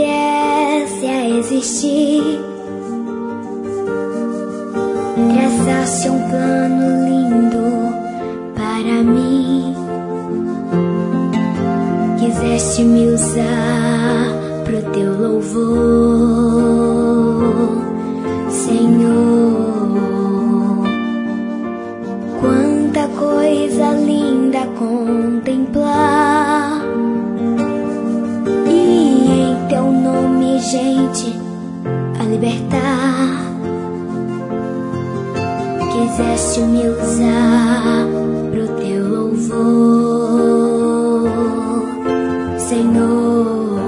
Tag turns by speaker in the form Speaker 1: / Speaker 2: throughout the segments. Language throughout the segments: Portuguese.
Speaker 1: viesse a existir, traçasse um plano lindo para mim, quiseste me usar pro teu louvor, Senhor. Quanta coisa linda a contemplar, e em teu nome, gente, a libertar. Quiseste me usar pro teu louvor, Senhor.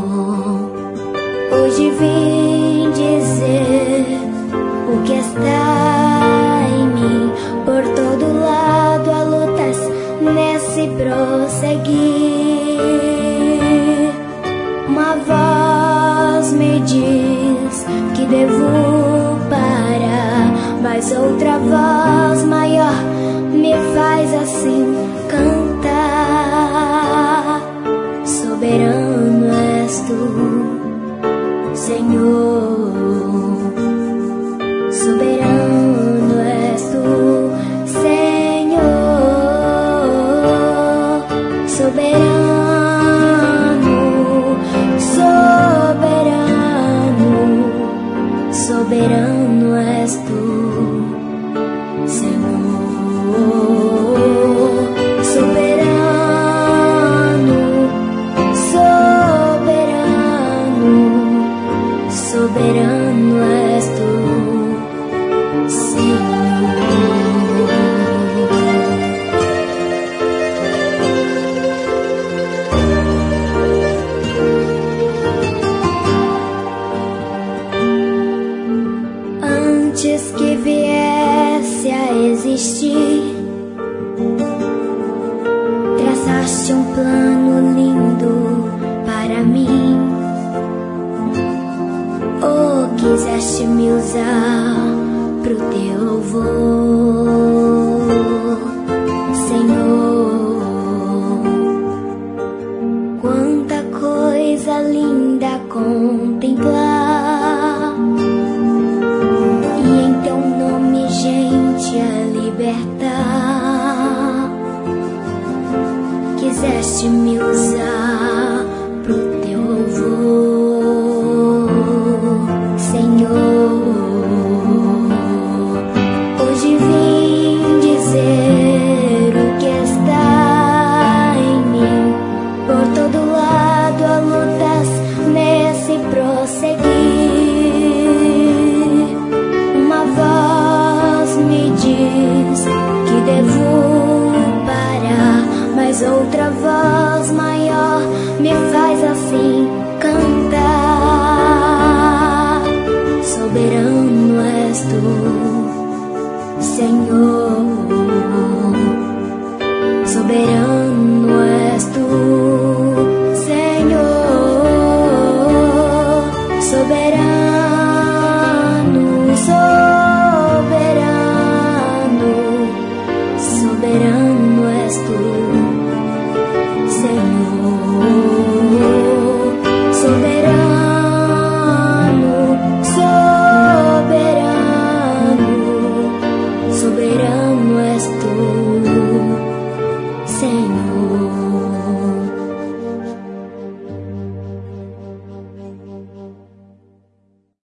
Speaker 1: Hoje vim dizer o que está em mim. Por todo lado há lutas nesse prosseguir. Uma voz me diz que devo parar, mas outra voz maior me faz assim cantar. Soberano és tu, Senhor. Soberano és tu, Senhor. Soberano, soberano, soberano és tu, Senhor. Soberano, soberano, soberano és tu, antes que viesse a existir, traçaste um plano lindo para mim. Oh, quiseste me usar pro teu louvor, Senhor. Quanta coisa linda a contemplar,